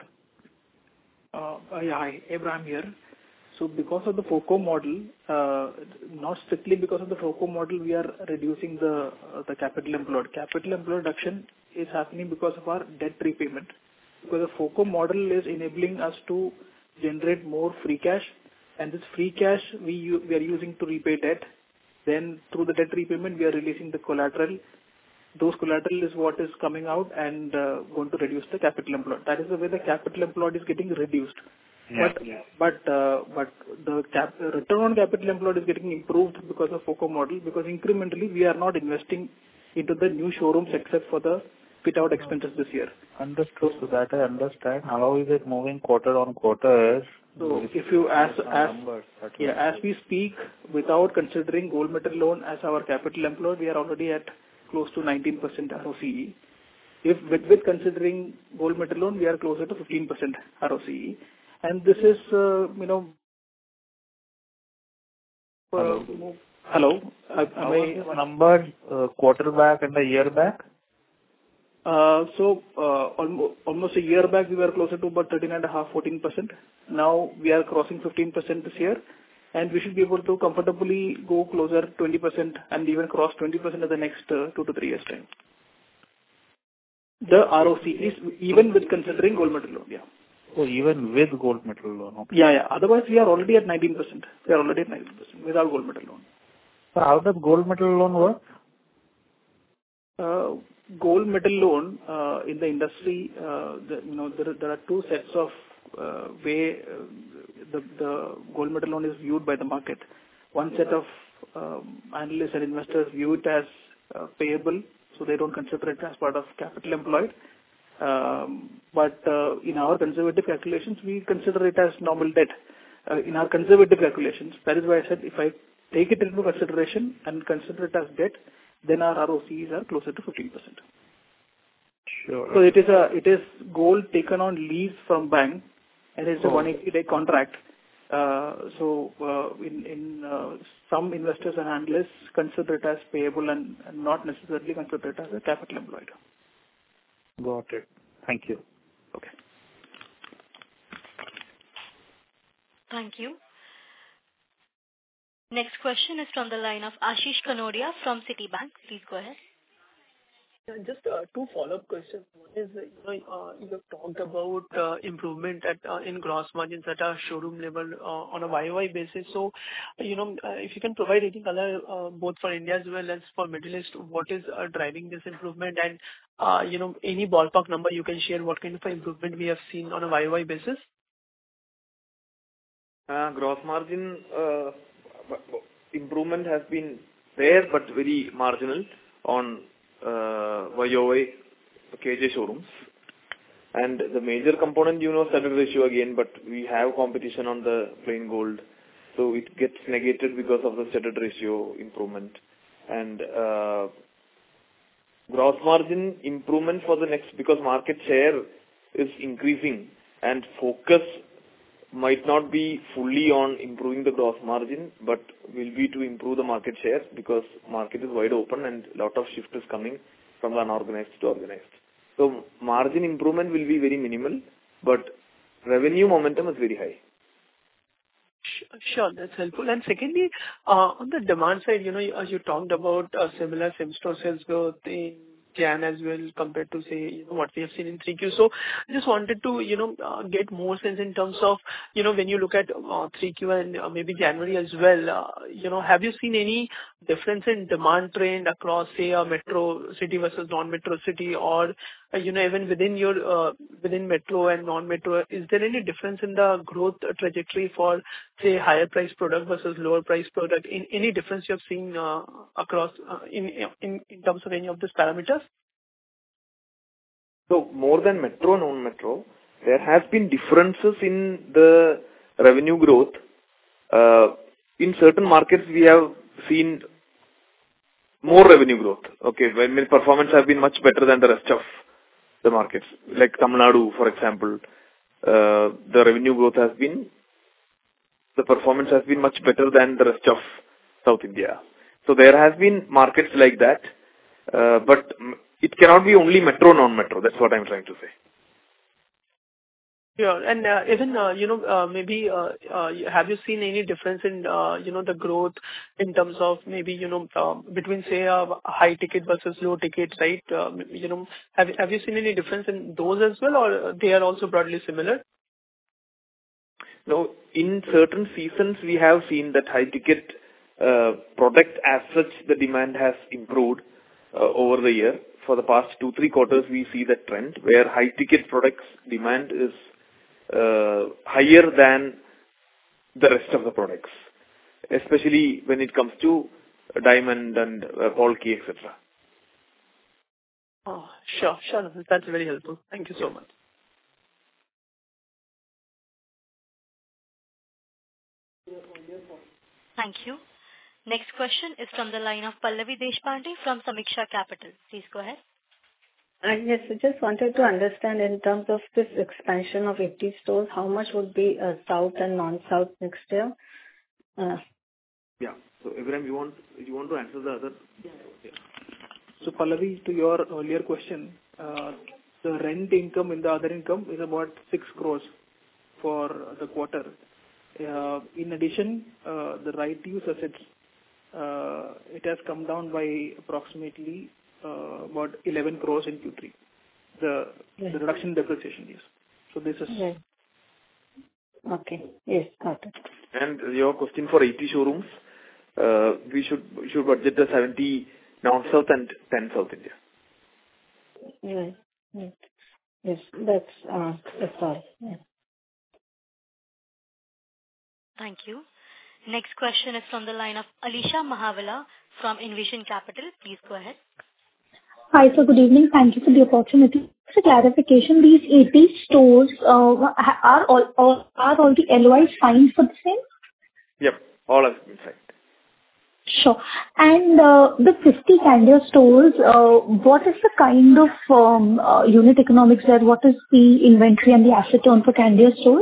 Uh, yeah, hi, Abraham here. So because of the FOCO model, uh, not strictly because of the FOCO model, we are reducing the uh, the capital employed. Capital employed reduction is happening because of our debt repayment. Because the FOCO model is enabling us to generate more free cash, and this free cash we u- we are using to repay debt. Then through the debt repayment, we are releasing the collateral. Those collateral is what is coming out and uh, going to reduce the capital employed. That is the way the capital employed is getting reduced. Yeah, but yeah. but uh, but the cap, return on capital employed is getting improved because of FOCO model, because incrementally we are not investing into the new showrooms except for the fit out expenses this year. Understood. So that I understand. How is it moving quarter on quarter? So if you as as numbers, yeah as we speak, without considering gold metal loan as our capital employed, we are already at close to nineteen percent R O C E. If with, with considering gold metal loan, we are closer to fifteen percent R O C E. And this is, uh, you know, uh, Hello. hello. Uh, How am was I, this number uh, quarter back and a year back? uh, so uh, almost almost a year back we were closer to about thirteen and a half, fourteen percent. Now we are crossing fifteen percent this year, and we should be able to comfortably go closer to twenty percent and even cross twenty percent in the next uh, two to three years' time. The R O C is even with considering gold metal loan, yeah. Oh, even with gold metal loan, okay. Yeah, yeah. Otherwise, we are already at nineteen percent. We are already at nineteen percent without gold metal loan. So how does gold metal loan work? Uh, gold metal loan uh, in the industry, uh, the, you know, there, there are two sets of uh, way uh, the, the gold metal loan is viewed by the market. One set of um, analysts and investors view it as uh, payable, so they don't consider it as part of capital employed. Um, but uh, in our conservative calculations, we consider it as normal debt. Uh, in our conservative calculations, that is why I said if I take it into consideration and consider it as debt, then our R O Cs are closer to fifteen percent. Sure. So it is a it is gold taken on lease from bank, and it's a Oh. one hundred eighty day contract. Uh, so uh, in in uh, some investors and analysts consider it as payable and, and not necessarily consider it as a capital employed. Got it. Thank you. Okay. Thank you. Next question is from the line of Ashish Kanodia from Citibank. Please go ahead. Yeah, just uh, two follow-up questions. One is, uh, you know, uh, you have talked about uh, improvement at uh, in gross margins at a showroom level uh, on a Y O Y basis. So, you know, uh, if you can provide any color uh, both for India as well as for Middle East, what is uh, driving this improvement? And, uh, you know, any ballpark number you can share, what kind of improvement we have seen on a Y O Y basis? Uh, gross margin uh, improvement has been there, but very marginal on uh, Y O Y K J showrooms. And the major component, you know, studded ratio again, but we have competition on the plain gold. So it gets negated because of the studded ratio improvement. And uh, gross margin improvement for the next, because market share is increasing and focus might not be fully on improving the gross margin, but will be to improve the market share because market is wide open and a lot of shift is coming from the unorganized to organized. So margin improvement will be very minimal, but revenue momentum is very high. Sure, that's helpful. And secondly, uh, on the demand side, you know, you, you talked about uh, similar same-store sales growth in Jan as well compared to, say, you know, what we have seen in three Q. So just wanted to, you know, uh, get more sense in terms of, you know, when you look at uh, three Q and uh, maybe January as well, uh, you know, have you seen any difference in demand trend across, say, a metro city versus non-metro city, or, uh, you know, even within your, uh, within metro and non-metro, is there any difference in the growth trajectory for, say, higher price product versus lower price product? In any difference you have seen uh, across uh, in, in in terms of any of these parameters? So more than metro, non-metro, there has been differences in the revenue growth. Uh, in certain markets, we have seen more revenue growth. Okay, when the performance have been much better than the rest of the markets. Like Tamil Nadu, for example, uh, the revenue growth has been, the performance has been much better than the rest of South India. So there has been markets like that, uh, but it cannot be only metro, non-metro. That's what I'm trying to say. Yeah, and uh, even, uh, you know, uh, maybe uh, uh, have you seen any difference in, uh, you know, the growth in terms of maybe, you know, uh, between, say, a high ticket versus low ticket, right? Uh, you know, have, have you seen any difference in those as well, or they are also broadly similar? No, in certain seasons, we have seen that high ticket uh, product as such, the demand has improved uh, over the year. For the past two, three quarters, we see that trend where high ticket products demand is uh, higher than the rest of the products, especially when it comes to diamond and uh, Polki, et cetera. Oh, sure, sure. That's very helpful. Thank you so much. Thank you. Next question is from the line of Pallavi Deshpande from Samiksha Capital. Please go ahead. Uh, yes, I just wanted to understand in terms of this expansion of eighty stores, how much would be uh, South and non-South next year? Uh, Yeah. So, Ibrahim, you want you want to answer the other? Yeah. So, Pallavi, to your earlier question, uh, the rent income in the other income is about six crores for the quarter. Uh, in addition, uh, the right use assets, uh, it has come down by approximately uh, about eleven crores in Q three. The, Right. the reduction in depreciation, yes. So this is... Right. Okay. Yes, got it. And your question for eighty showrooms, uh, we should we should budget the seventy non-South and ten South India. Right. Right. Yes, that's, uh, that's all. Yeah. Thank you. Next question is from the line of Alisha Mahavala from Envision Capital. Please go ahead. Hi, sir. Good evening. Thank you for the opportunity. For clarification, these eighty stores, uh, ha- are all, all are all the L O Is signed for the same? Yep, all have been signed. Sure. And uh, the fifty Candere stores, uh, what is the kind of um, uh, unit economics there? What is the inventory and the asset turn for Candere stores?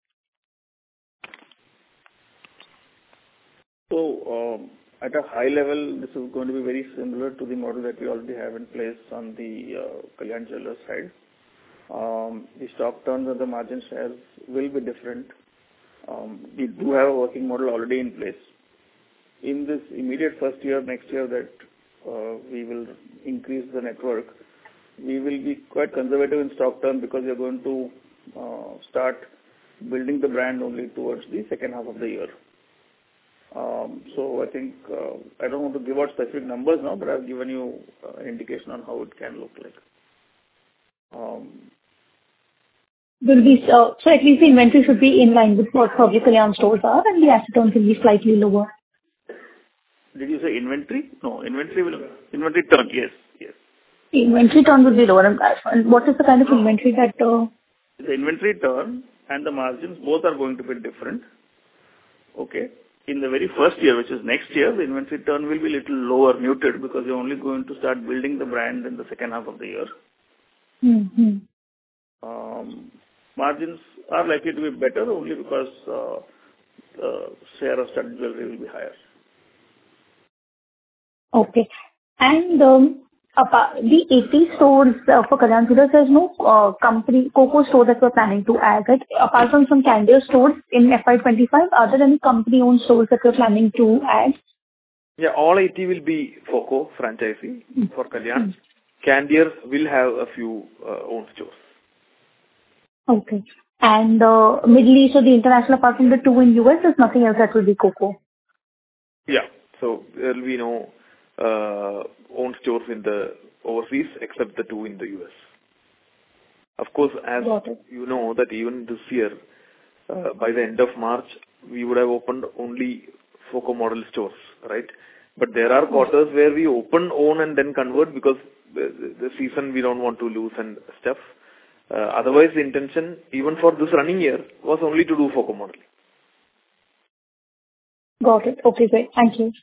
So, um, at a high level, this is going to be very similar to the model that we already have in place on the uh, Kalyan Jewellers side. Um, the stock turns and the margin shares will be different. Um, we do have a working model already in place. In this immediate first year, next year that uh, we will increase the network, we will be quite conservative in stock turn because we are going to uh, start building the brand only towards the second half of the year. Um, so I think, uh, I don't want to give out specific numbers now, but I've given you uh, an indication on how it can look like. Um, Will be, uh, so at least the inventory should be in line with what probably Kalyan stores are, and the asset turns will be slightly lower. Did you say inventory? No, inventory will, inventory turn, yes, yes. Inventory turn will be lower. And and what is the kind of inventory that... Uh, The inventory turn and the margins both are going to be different. Okay. In the very first year, which is next year, the inventory turn will be a little lower, muted, because you're only going to start building the brand in the second half of the year. mm-hmm. Um, margins are likely to be better only because uh, the share of studded jewelry will be higher. Okay. And um, apart, the eighty stores uh, for Kalyan Jewellers, there's no uh, company, COCO store that we're planning to add, right? Apart from some Candere stores in F Y twenty-five, are there any company-owned stores that we're planning to add? Yeah, all eighty will be FOCO franchisee mm. for Kalyan. Mm. Candere will have a few uh, own stores. Okay. And uh, Middle East or the international, apart from the two in U S, there's nothing else that will be COCO? Yeah. So there will be no uh, own stores in the overseas except the two in the U S. Of course, as you know that even this year, uh, by the end of March, we would have opened only FOCO model stores, right? But there are quarters where we open, own and then convert because the, the season we don't want to lose and stuff. Uh, otherwise, the intention, even for this running year, was only to do FOCO model. Got it. Okay, great. Thank you.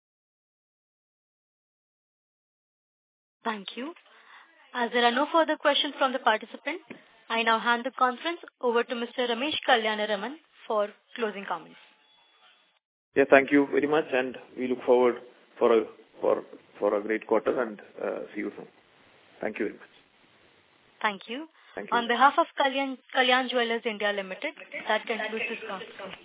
Thank you. As there are no further questions from the participant, I now hand the conference over to Mister Ramesh Kalyanaraman for closing comments. Yeah, thank you very much, and we look forward for a for for a great quarter and uh, see you soon. Thank you very much. Thank you. Thank you. On behalf of Kalyan, Kalyan Jewellers India Limited, that concludes this conference.